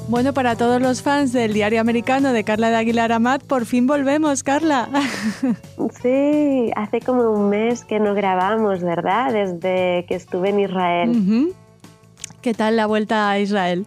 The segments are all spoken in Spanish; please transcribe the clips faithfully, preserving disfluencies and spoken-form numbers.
Bueno, para todos los fans del Diario Americano de Carla de Aguilar Amat, por fin volvemos, Carla. Sí, hace como un mes que no grabamos, ¿verdad? Desde que estuve en Israel. Uh-huh. ¿Qué tal la vuelta a Israel?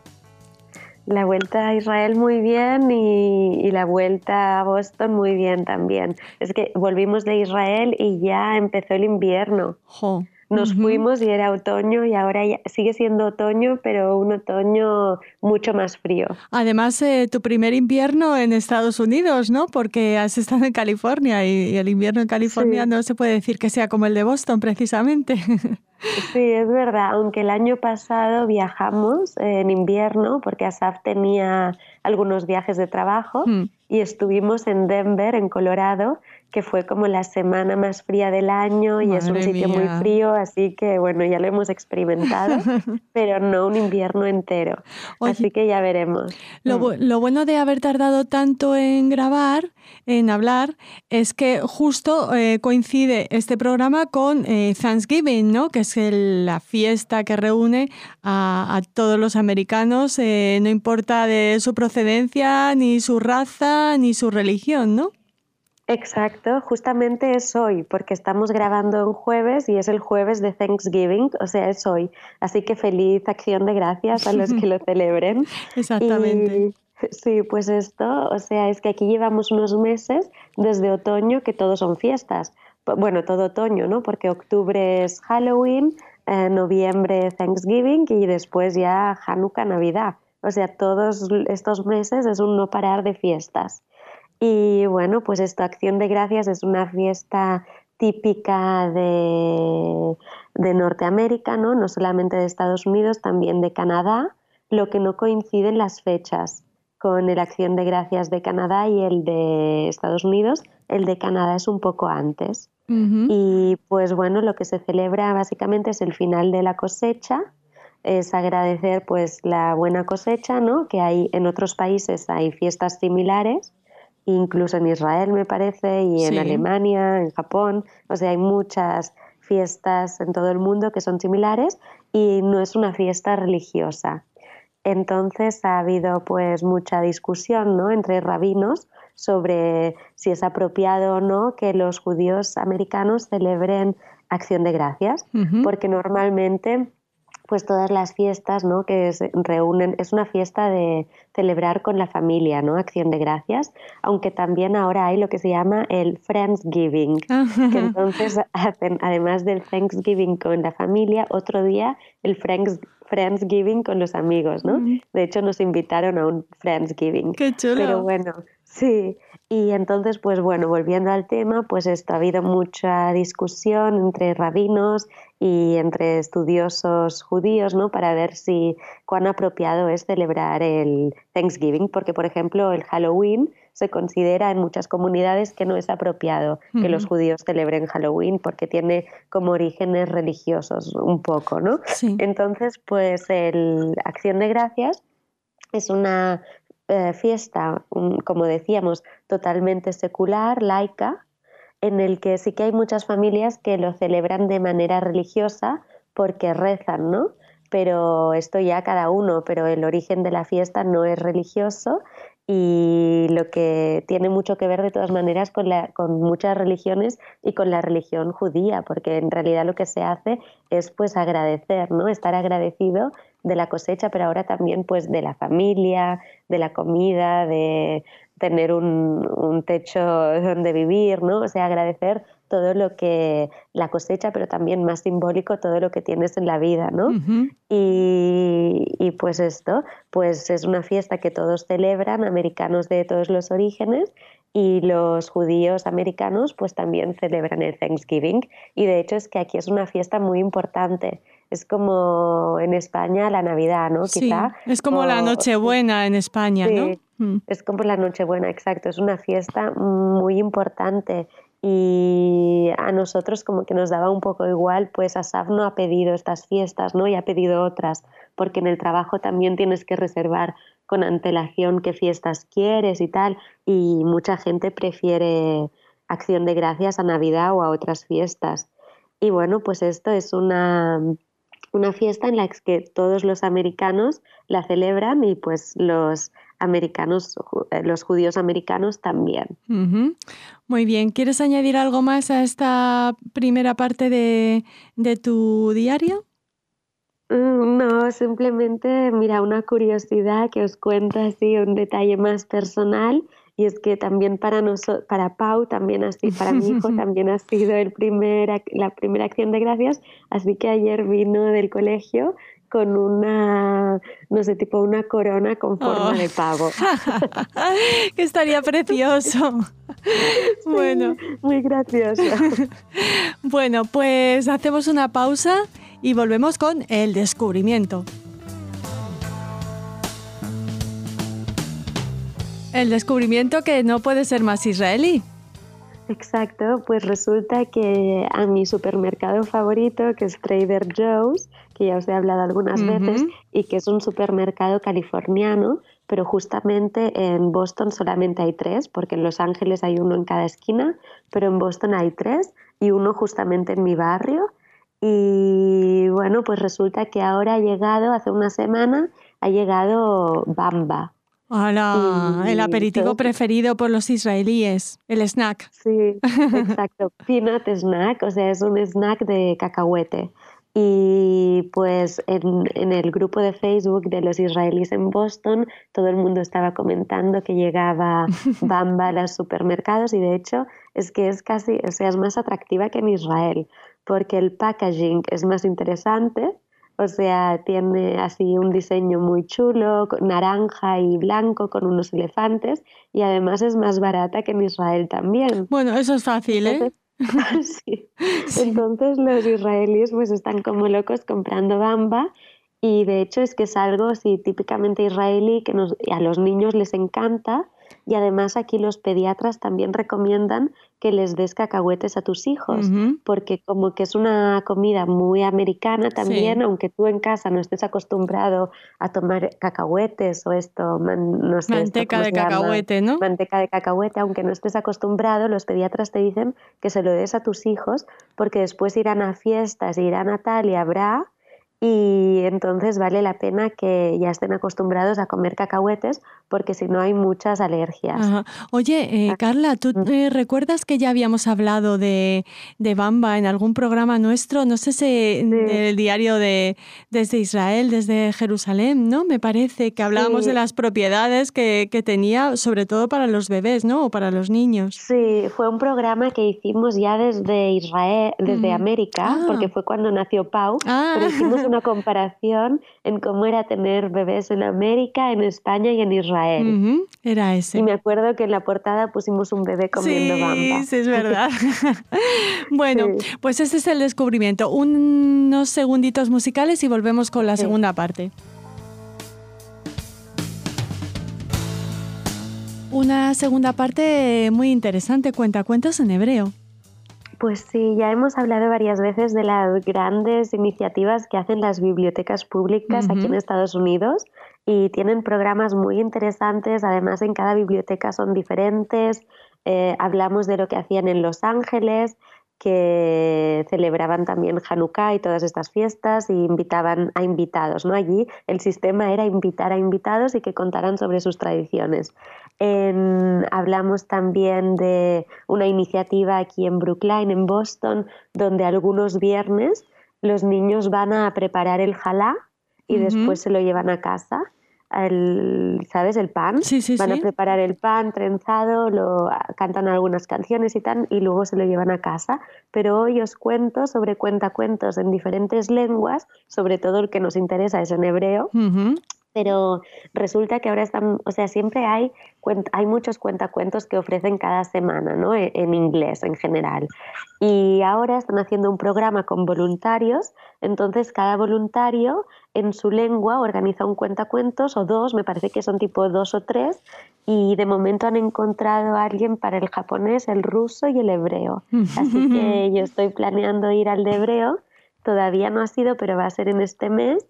La vuelta a Israel muy bien y, y la vuelta a Boston muy bien también. Es que volvimos de Israel y ya empezó el invierno. Jo. Nos Uh-huh. fuimos y era otoño y ahora ya sigue siendo otoño, pero un otoño mucho más frío. Además, eh, tu primer invierno en Estados Unidos, ¿no? Porque has estado en California y, y el invierno en California sí. No se puede decir que sea como el de Boston, precisamente. Sí, es verdad, aunque el año pasado viajamos eh, en invierno porque Asaf tenía algunos viajes de trabajo mm. y estuvimos en Denver, en Colorado, que fue como la semana más fría del año y Madre es un sitio mía. muy frío, así que bueno, ya lo hemos experimentado, pero no un invierno entero, Oye, así que ya veremos. Lo, bu- lo bueno de haber tardado tanto en grabar, en hablar, es que justo eh, coincide este programa con eh, Thanksgiving, ¿no? Que es el, la fiesta que reúne a, a todos los americanos, eh, no importa de su procedencia, ni su raza, ni su religión, ¿no? Exacto, justamente es hoy, porque estamos grabando en jueves y es el jueves de Thanksgiving, o sea, es hoy. Así que feliz acción de gracias a los que lo celebren. Exactamente. Y sí, pues esto, o sea, es que aquí llevamos unos meses desde otoño que todos son fiestas. Bueno, todo otoño, ¿no? Porque octubre es Halloween, eh, noviembre Thanksgiving y después ya Hanukkah, Navidad. O sea, todos estos meses es un no parar de fiestas. Y bueno, pues esta Acción de Gracias es una fiesta típica de, de Norteamérica, ¿no? No solamente de Estados Unidos, también de Canadá, lo que no coinciden las fechas con el Acción de Gracias de Canadá y el de Estados Unidos. El de Canadá es un poco antes. Uh-huh. Y pues bueno, lo que se celebra básicamente es el final de la cosecha, es agradecer pues la buena cosecha, ¿no? Que hay en otros países hay fiestas similares, incluso en Israel me parece, y en Sí. Alemania, en Japón, o sea, hay muchas fiestas en todo el mundo que son similares y no es una fiesta religiosa. Entonces ha habido pues mucha discusión, ¿no? Entre rabinos sobre si es apropiado o no que los judíos americanos celebren Acción de Gracias, Uh-huh. porque normalmente pues todas las fiestas, ¿no? Que se reúnen, es una fiesta de celebrar con la familia, ¿no? Acción de Gracias, aunque también ahora hay lo que se llama el Friendsgiving, uh-huh. que entonces hacen, además del Thanksgiving con la familia, otro día el Friends, Friendsgiving con los amigos, ¿no? Uh-huh. De hecho nos invitaron a un Friendsgiving. ¡Qué chulo! Pero bueno, sí. Y entonces, pues bueno, volviendo al tema, pues esto ha habido mucha discusión entre rabinos y entre estudiosos judíos, ¿no? Para ver si cuán apropiado es celebrar el Thanksgiving, porque por ejemplo el Halloween se considera en muchas comunidades que no es apropiado uh-huh. que los judíos celebren Halloween porque tiene como orígenes religiosos un poco, ¿no? Sí. Entonces, pues el Acción de Gracias es una eh, fiesta, un, como decíamos, totalmente secular, laica, en el que sí que hay muchas familias que lo celebran de manera religiosa porque rezan, ¿no? Pero esto ya cada uno, pero el origen de la fiesta no es religioso y lo que tiene mucho que ver de todas maneras con, la, con muchas religiones y con la religión judía, porque en realidad lo que se hace es pues agradecer, ¿no? Estar agradecido de la cosecha, pero ahora también pues de la familia, de la comida, de tener un, un techo donde vivir, ¿no? O sea, agradecer todo lo que la cosecha, pero también más simbólico todo lo que tienes en la vida, ¿no? Uh-huh. Y, y pues esto, pues es una fiesta que todos celebran, americanos de todos los orígenes, y los judíos americanos pues también celebran el Thanksgiving, y de hecho es que aquí es una fiesta muy importante. Es como en España la Navidad, ¿no? Sí, quizá. es como o, la Nochebuena en España, sí, ¿no? Mm. Es como la Nochebuena, exacto. Es una fiesta muy importante y a nosotros como que nos daba un poco igual, pues Asaf no ha pedido estas fiestas, ¿no? Y ha pedido otras, porque en el trabajo también tienes que reservar con antelación qué fiestas quieres y tal, y mucha gente prefiere Acción de Gracias a Navidad o a otras fiestas. Y bueno, pues esto es una una fiesta en la que todos los americanos la celebran y pues los americanos, los judíos americanos también. Uh-huh. Muy bien. ¿Quieres añadir algo más a esta primera parte de, de tu diario? No, simplemente, mira, una curiosidad que os cuento así, un detalle más personal, y es que también para nosotros, para Pau, también así, para mi hijo también ha sido el primer, la primera acción de gracias, así que ayer vino del colegio con una, no sé, tipo una corona con forma oh. de pavo. Que estaría precioso. Sí, bueno. Muy gracioso. Bueno, pues hacemos una pausa y volvemos con el descubrimiento. El descubrimiento que no puede ser más israelí. Exacto, pues resulta que a mi supermercado favorito, que es Trader Joe's, que ya os he hablado algunas uh-huh. veces, y que es un supermercado californiano, pero justamente en Boston solamente hay tres, porque en Los Ángeles hay uno en cada esquina, pero en Boston hay tres, y uno justamente en mi barrio. Y bueno, pues resulta que ahora ha llegado, hace una semana, ha llegado Bamba. Hola, el aperitivo entonces, preferido por los israelíes, el snack. Sí, exacto, peanut snack, o sea, es un snack de cacahuete. Y pues en, en el grupo de Facebook de los israelíes en Boston, todo el mundo estaba comentando que llegaba Bamba a los supermercados y de hecho es que es casi, o sea, es más atractiva que en Israel, porque el packaging es más interesante. O sea, tiene así un diseño muy chulo, naranja y blanco con unos elefantes y además es más barata que en Israel también. Bueno, eso es fácil, ¿eh? Entonces, sí. Sí. Entonces los israelíes pues están como locos comprando Bamba y de hecho es que es algo así típicamente israelí que nos, a los niños les encanta y además aquí los pediatras también recomiendan que les des cacahuetes a tus hijos uh-huh. porque como que es una comida muy americana también, sí. Aunque tú en casa no estés acostumbrado a tomar cacahuetes o esto, man, no sé, manteca esto, de cacahuete, ¿no? Manteca de cacahuete, aunque no estés acostumbrado, los pediatras te dicen que se lo des a tus hijos porque después irán a fiestas, irán a tal y habrá y entonces vale la pena que ya estén acostumbrados a comer cacahuetes porque si no hay muchas alergias. Ajá. Oye, eh, Carla, ¿tú eh, recuerdas que ya habíamos hablado de, de Bamba en algún programa nuestro? No sé si sí. Del diario de desde Israel, desde Jerusalén, ¿no? Me parece que hablábamos sí. de las propiedades que, que tenía, sobre todo para los bebés, ¿no? O para los niños. Sí, fue un programa que hicimos ya desde Israel, desde mm. América, ah. porque fue cuando nació Pau, ah. pero hicimos una comparación en cómo era tener bebés en América, en España y en Israel. Uh-huh. Era ese. Y me acuerdo que en la portada pusimos un bebé comiendo sí, Bamba. Sí, es verdad. Bueno, sí. Pues este es el descubrimiento. Unos segunditos musicales y volvemos con la sí. segunda parte. Una segunda parte muy interesante, cuentacuentos en hebreo. Pues sí, ya hemos hablado varias veces de las grandes iniciativas que hacen las bibliotecas públicas uh-huh. aquí en Estados Unidos y tienen programas muy interesantes, además en cada biblioteca son diferentes. Eh, hablamos de lo que hacían en Los Ángeles, que celebraban también Hanukkah y todas estas fiestas y invitaban a invitados, ¿no? Allí el sistema era invitar a invitados y que contaran sobre sus tradiciones. En, hablamos también de una iniciativa aquí en Brookline, en Boston, donde algunos viernes los niños van a preparar el jalá y uh-huh. después se lo llevan a casa. El, ¿sabes? El pan. Sí, sí, van sí. a preparar el pan trenzado, lo cantan algunas canciones y tal, y luego se lo llevan a casa. Pero hoy os cuento sobre cuentacuentos en diferentes lenguas, sobre todo el que nos interesa es en hebreo. Uh-huh. Pero resulta que ahora están, o sea, siempre hay, hay muchos cuentacuentos que ofrecen cada semana, ¿no? En, en inglés en general. Y ahora están haciendo un programa con voluntarios, entonces cada voluntario en su lengua organiza un cuentacuentos o dos, me parece que son tipo dos o tres, y de momento han encontrado a alguien para el japonés, el ruso y el hebreo. Así que yo estoy planeando ir al de hebreo, todavía no ha sido, pero va a ser en este mes.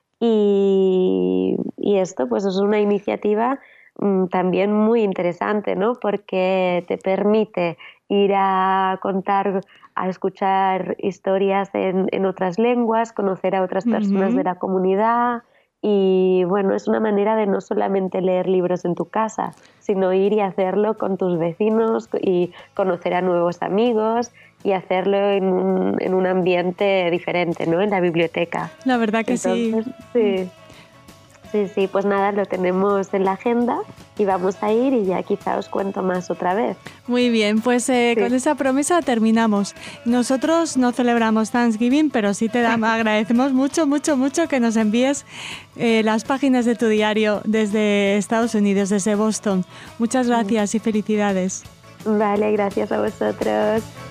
Y, y esto pues es una iniciativa mmm, también muy interesante, ¿no? Porque te permite ir a contar a escuchar historias en, en otras lenguas, conocer a otras personas uh-huh. de la comunidad. Y bueno, es una manera de no solamente leer libros en tu casa, sino ir y hacerlo con tus vecinos y conocer a nuevos amigos y hacerlo en un, en un ambiente diferente, ¿no? En la biblioteca. La verdad que Entonces, sí. Sí. Sí, sí, pues nada, lo tenemos en la agenda y vamos a ir y ya quizá os cuento más otra vez. Muy bien, pues eh, sí. Con esa promesa terminamos. Nosotros no celebramos Thanksgiving, pero sí te damos, agradecemos mucho, mucho, mucho que nos envíes eh, las páginas de tu diario desde Estados Unidos, desde Boston. Muchas gracias sí. y felicidades. Vale, gracias a vosotros.